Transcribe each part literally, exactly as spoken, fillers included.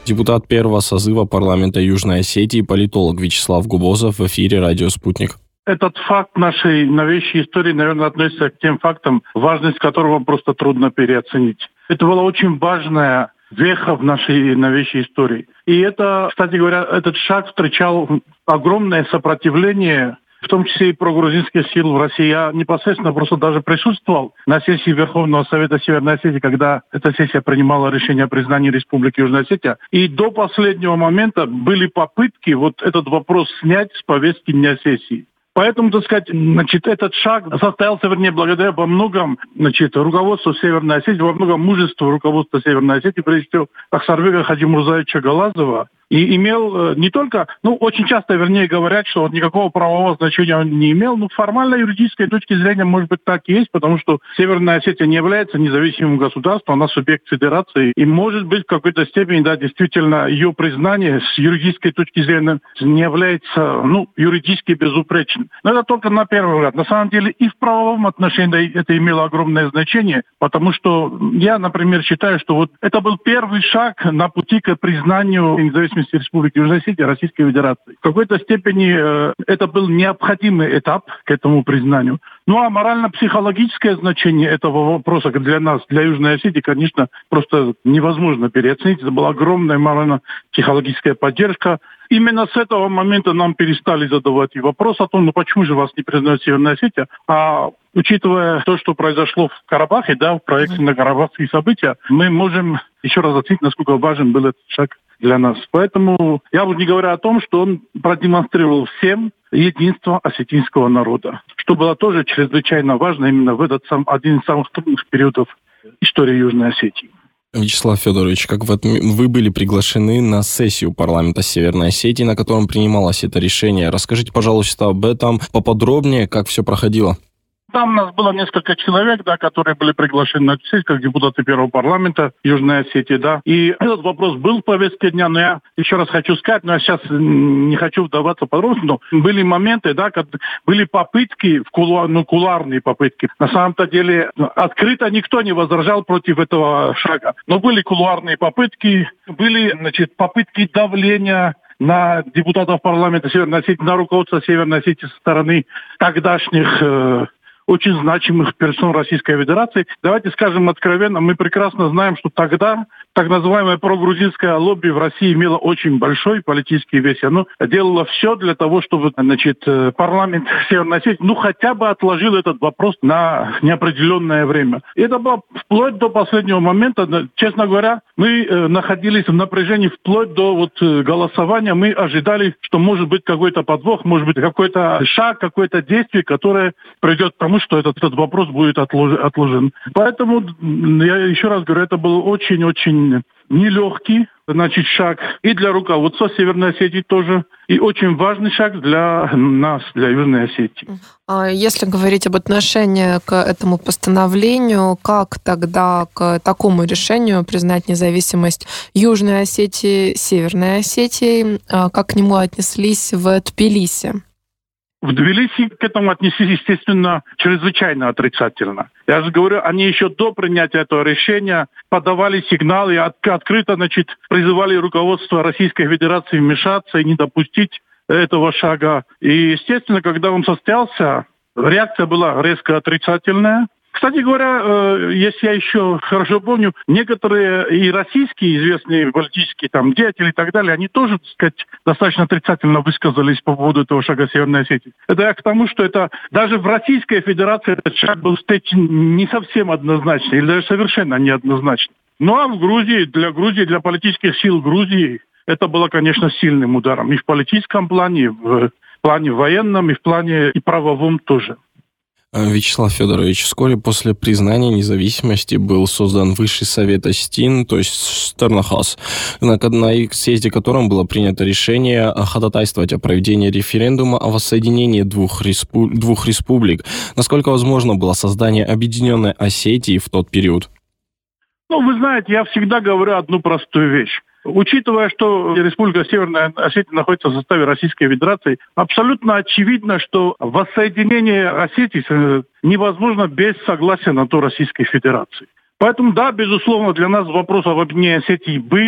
Депутат первого созыва парламента Южной Осетии, политолог Вячеслав Губозов в эфире «Радио Спутник». Этот факт нашей новейшей истории, наверное, относится к тем фактам, важность которого просто трудно переоценить. Это была очень важная веха в нашей новейшей истории. И это, кстати говоря, этот шаг встречал огромное сопротивление, в том числе и прогрузинских сил в России. Я непосредственно просто даже присутствовал на сессии Верховного Совета Северной Осетии, когда эта сессия принимала решение о признании Республики Южная Осетия. И до последнего момента были попытки вот этот вопрос снять с повестки дня сессии. Поэтому, так сказать, значит, этот шаг состоялся, вернее, благодаря во многом, значит, руководству Северной Осетии, во многом мужеству руководства Северной Осетии, прежде всего, Ахсарбека Хаджимурзаевича Галазова, и имел не только, ну, очень часто, вернее, говорят, что вот никакого правового значения он не имел, но формально юридической точки зрения, может быть, так и есть, потому что Северная Осетия не является независимым государством, она субъект федерации, и, может быть, в какой-то степени, да, действительно, ее признание с юридической точки зрения не является, ну, юридически безупречным. Но это только на первый взгляд. На самом деле и в правовом отношении это имело огромное значение, потому что я, например, считаю, что вот это был первый шаг на пути к признанию независимости Республики Южная Осетия Российской Федерации. В какой-то степени э, это был необходимый этап к этому признанию. Ну а морально-психологическое значение этого вопроса для нас, для Южной Осетии, конечно, просто невозможно переоценить. Это была огромная морально-психологическая поддержка. Именно с этого момента нам перестали задавать и вопрос о том, ну почему же вас не признает Северная Осетия, а учитывая то, что произошло в Карабахе, да, в проекте на карабахские события, мы можем еще раз оценить, насколько важен был этот шаг для нас. Поэтому я уже не говорю о том, что он продемонстрировал всем единство осетинского народа, что было тоже чрезвычайно важно именно в этот сам, один из самых трудных периодов истории Южной Осетии. Вячеслав Федорович, как вы, вы были приглашены на сессию парламента Северной Осетии, на котором принималось это решение. Расскажите, пожалуйста, об этом поподробнее, как все проходило. Там у нас было несколько человек, да, которые были приглашены на сессию, как депутаты первого парламента Южной Осетии, да. И этот вопрос был в повестке дня, но я еще раз хочу сказать, но я сейчас не хочу вдаваться в подробности, но были моменты, да, когда были попытки, в кулуар, ну, кулуарные попытки. На самом-то деле открыто никто не возражал против этого шага. Но были кулуарные попытки, были, значит, попытки давления на депутатов парламента Северной Осетии, на руководство Северной Осетии со стороны тогдашних э, очень значимых персон Российской Федерации. Давайте скажем откровенно, мы прекрасно знаем, что тогда так называемое прогрузинское лобби в России имело очень большой политический вес. Оно делало все для того, чтобы, значит, парламент Северной Осетии, ну, хотя бы отложил этот вопрос на неопределенное время. И это было вплоть до последнего момента. Честно говоря, мы находились в напряжении вплоть до вот голосования. Мы ожидали, что может быть какой-то подвох, может быть какой-то шаг, какое-то действие, которое приведет к тому, что этот, этот вопрос будет отложен. Поэтому, я еще раз говорю, это был очень-очень нелегкий, значит, шаг и для руководства Северной Осетии тоже, и очень важный шаг для нас, для Южной Осетии. Если говорить об отношении к этому постановлению, как тогда к такому решению признать независимость Южной Осетии, Северной Осетии, как к нему отнеслись в Тбилиси? В Тбилиси к этому отнеслись, естественно, чрезвычайно отрицательно. Я же говорю, они еще до принятия этого решения подавали сигналы и от, открыто, значит, призывали руководство Российской Федерации вмешаться и не допустить этого шага. И, естественно, когда он состоялся, реакция была резко отрицательная. Кстати говоря, если я еще хорошо помню, некоторые и российские известные политические там деятели и так далее, они тоже, так сказать, достаточно отрицательно высказались по поводу этого шага Северной Осетии. Это я к тому, что это даже в Российской Федерации этот шаг был встречен не совсем однозначно, или даже совершенно неоднозначно. Ну а в Грузии, для Грузии, для политических сил Грузии, это было, конечно, сильным ударом. И в политическом плане, и в плане военном, и в плане и правовом тоже. Вячеслав Федорович, вскоре после признания независимости был создан Высший Совет Осетин, то есть Стернахас, на, на съезде которым было принято решение ходатайствовать о проведении референдума о воссоединении двух, респу, двух республик. Насколько возможно было создание Объединенной Осетии в тот период? Ну, вы знаете, я всегда говорю одну простую вещь. Учитывая, что Республика Северная Осетия находится в составе Российской Федерации, абсолютно очевидно, что воссоединение Осетии невозможно без согласия на то Российской Федерации. Поэтому, да, безусловно, для нас вопрос об объединении Осетии был,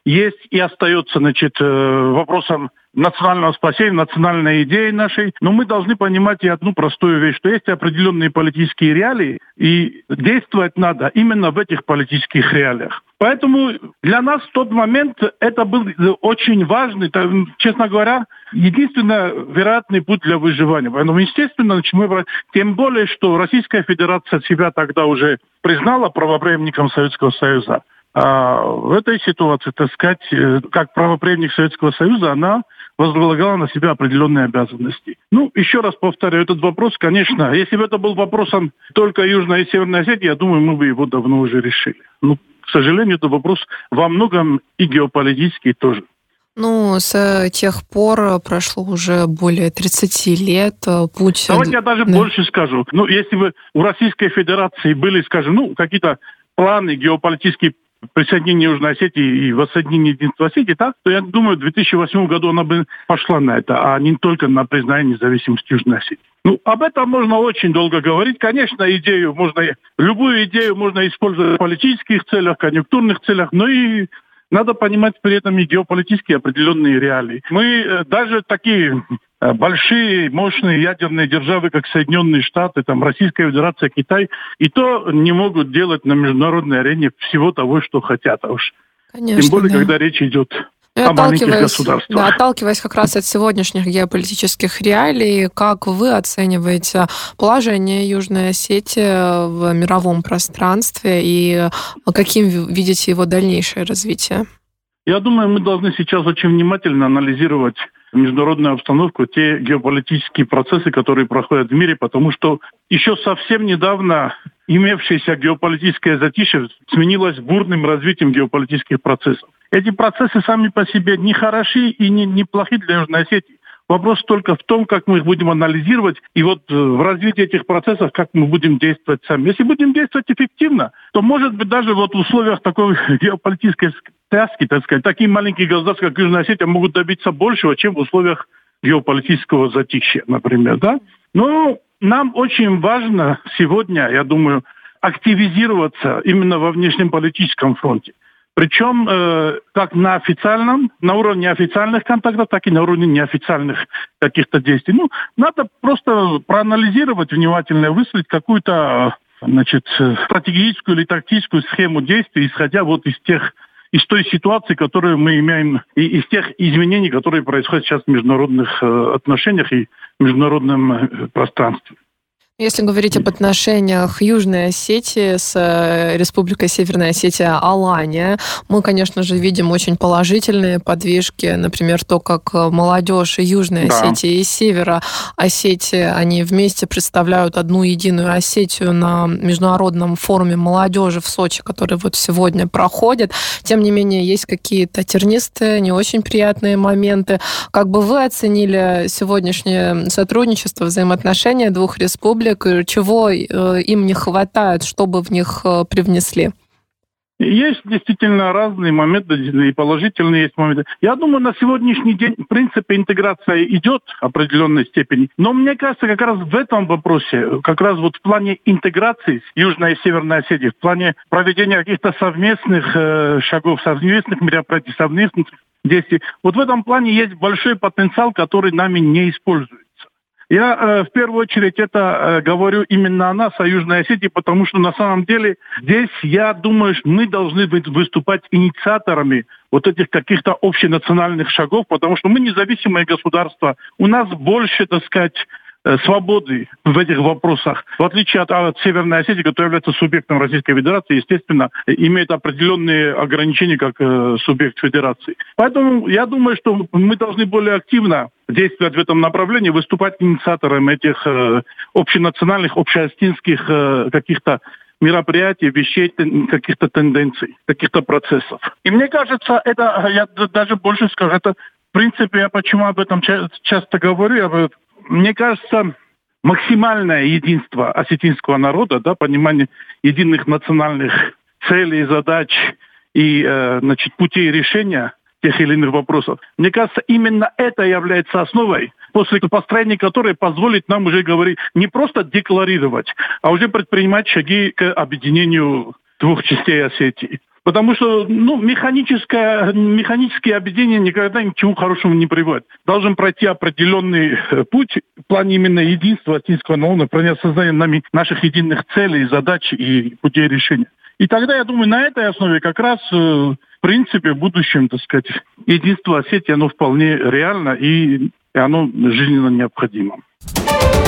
есть и остается, значит, вопросом национального спасения, национальной идеи нашей. Но мы должны понимать и одну простую вещь, что есть определенные политические реалии, и действовать надо именно в этих политических реалиях. Поэтому для нас в тот момент это был очень важный, честно говоря, единственно вероятный путь для выживания. Поэтому, естественно, мы, тем более, что Российская Федерация себя тогда уже признала правопреемником Советского Союза. А в этой ситуации, так сказать, как правопреемник Советского Союза, она возлагала на себя определенные обязанности. Ну, еще раз повторяю, этот вопрос, конечно, если бы это был вопросом только Южной и Северной Осетии, я думаю, мы бы его давно уже решили. Ну, к сожалению, это вопрос во многом и геополитический тоже. Ну, с тех пор прошло уже более тридцати лет. Путь... Давайте я даже да. больше скажу. Ну, если бы у Российской Федерации были, скажем, ну, какие-то планы геополитические присоединения Южной Осетии и воссоединения единства Осетии, так, то я думаю, в две тысячи восьмом году она бы пошла на это, а не только на признание независимости Южной Осетии. Ну, об этом можно очень долго говорить. Конечно, идею можно, любую идею можно использовать в политических целях, конъюнктурных целях, но и надо понимать при этом и геополитические определенные реалии. Мы даже такие большие, мощные ядерные державы, как Соединенные Штаты, там, Российская Федерация, Китай, и то не могут делать на международной арене всего того, что хотят. А уж Конечно, тем более, да. когда речь идет и о маленьких государствах. Да, отталкиваясь как раз от сегодняшних геополитических реалий, как вы оцениваете положение Южной Осетии в мировом пространстве и каким видите его дальнейшее развитие? Я думаю, мы должны сейчас очень внимательно анализировать международную обстановку, те геополитические процессы, которые проходят в мире, потому что еще совсем недавно имевшееся геополитическое затишье сменилось бурным развитием геополитических процессов. Эти процессы сами по себе не хороши и не, не плохи для Южной Осетии. Вопрос только в том, как мы их будем анализировать, и вот в развитии этих процессов, как мы будем действовать сами. Если будем действовать эффективно, то, может быть, даже вот в условиях такой геополитической тряски, так сказать, такие маленькие государства, как Южная Осетия, могут добиться большего, чем в условиях геополитического затишья, например, да? Но нам очень важно сегодня, я думаю, активизироваться именно во внешнеполитическом фронте. Причем э, как на официальном, на уровне официальных контактов, так и на уровне неофициальных каких-то действий. Ну, надо просто проанализировать внимательно, выстроить какую-то, значит, стратегическую или тактическую схему действий, исходя вот из тех, из той ситуации, которую мы имеем, и из тех изменений, которые происходят сейчас в международных э, отношениях и международном э, пространстве. Если говорить об отношениях Южной Осетии с Республикой Северная Осетия Алания, мы, конечно же, видим очень положительные подвижки. Например, то, как молодежь Южной да. Осетии и Севера Осетии, они вместе представляют одну единую Осетию на международном форуме молодежи в Сочи, который вот сегодня проходит. Тем не менее, есть какие-то тернистые, не очень приятные моменты. Как бы вы оценили сегодняшнее сотрудничество, взаимоотношения двух республик? Чего им не хватает, чтобы в них привнесли? Есть действительно разные моменты, и положительные есть моменты. Я думаю, на сегодняшний день, в принципе, интеграция идет в определенной степени. Но мне кажется, как раз в этом вопросе, как раз вот в плане интеграции Южной и Северной Осетии, в плане проведения каких-то совместных э, шагов, совместных мероприятий, совместных действий, вот в этом плане есть большой потенциал, который нами не используется. Я э, в первую очередь это э, говорю именно о нас, о Южной Осетии, потому что на самом деле здесь, я думаю, что мы должны быть, выступать инициаторами вот этих каких-то общенациональных шагов, потому что мы независимое государство, у нас больше, так сказать, свободы в этих вопросах, в отличие от, от Северной Осетии, которая является субъектом Российской Федерации, естественно, имеет определенные ограничения как э, субъект Федерации. Поэтому я думаю, что мы должны более активно действовать в этом направлении, выступать инициатором этих э, общенациональных, общеостинских э, каких-то мероприятий, вещей, каких-то тенденций, каких-то процессов. И мне кажется, это, я даже больше скажу, это, в принципе, я почему об этом часто говорю, я мне кажется, максимальное единство осетинского народа, да, понимание единых национальных целей, задач и э, значит, путей решения тех или иных вопросов, мне кажется, именно это является основой, после построения которой позволит нам уже говорить, не просто декларировать, а уже предпринимать шаги к объединению двух частей Осетии. Потому что ну, механическое, механические объединения никогда ни к чему хорошему не приводят. Должен пройти определенный путь в плане именно единства осетинского народа, в плане создания нами наших единых целей, задач и путей решения. И тогда, я думаю, на этой основе как раз, в принципе, в будущем, так сказать, единство Осетии, оно вполне реально и, и оно жизненно необходимо.